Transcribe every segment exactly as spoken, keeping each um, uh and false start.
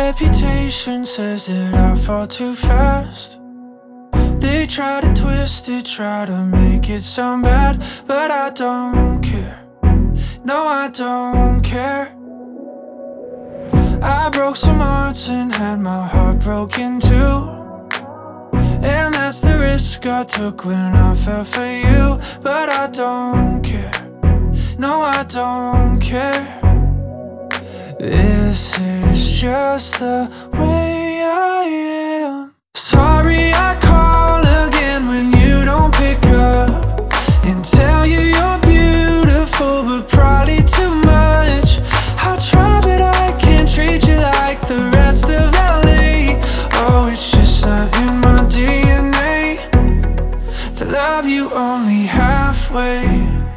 reputation says that I fall too fast. They try to twist it, try to make it sound bad, but I don't care. No, I don't care. I broke some hearts and had my heart broken too, and that's the risk I took when I fell for you. But I don't care. No, I don't care. This is just the way I am. Sorry I call again when you don't pick up, and tell you you're beautiful but probably too much. I'll try but I can't treat you like the rest of L A. Oh, it's just not in my D N A to love you only halfway.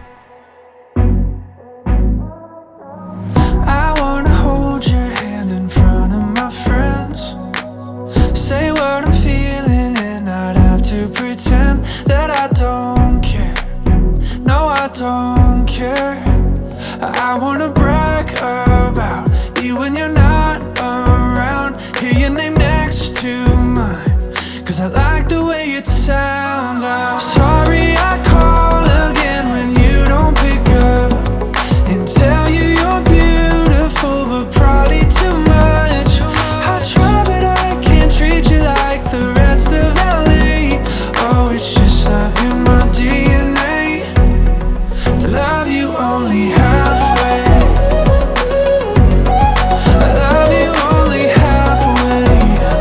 I wanna hold your hand in front of my friends, say what I'm feeling and not have to pretend that I don't care. No, I don't care. I wanna brag about you when you're not around, hear your name next to mine, cause I like the way it sounds. I'm sorry I call again when you don't pick up, and tell you you're beautiful but probably too much. I try but I can't treat you like the rest of L A. Oh, it's just not in my D N A to love you only halfway. I love you only halfway.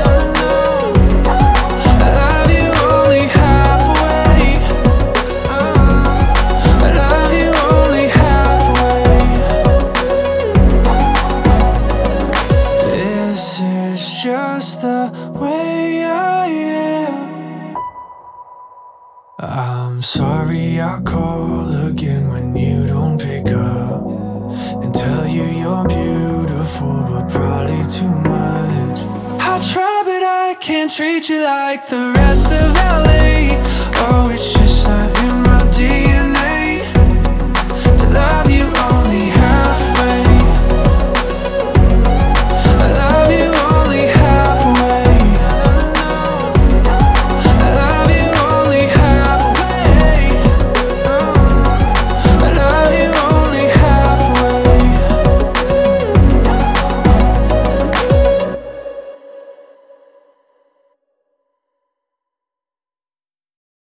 I love you only halfway. uh, I love you only halfway. This is just the way I am. I'm sorry I call again when you don't pick up, and tell you you're beautiful but probably too much. I try but I can't treat you like the rest of L A. Oh, it's just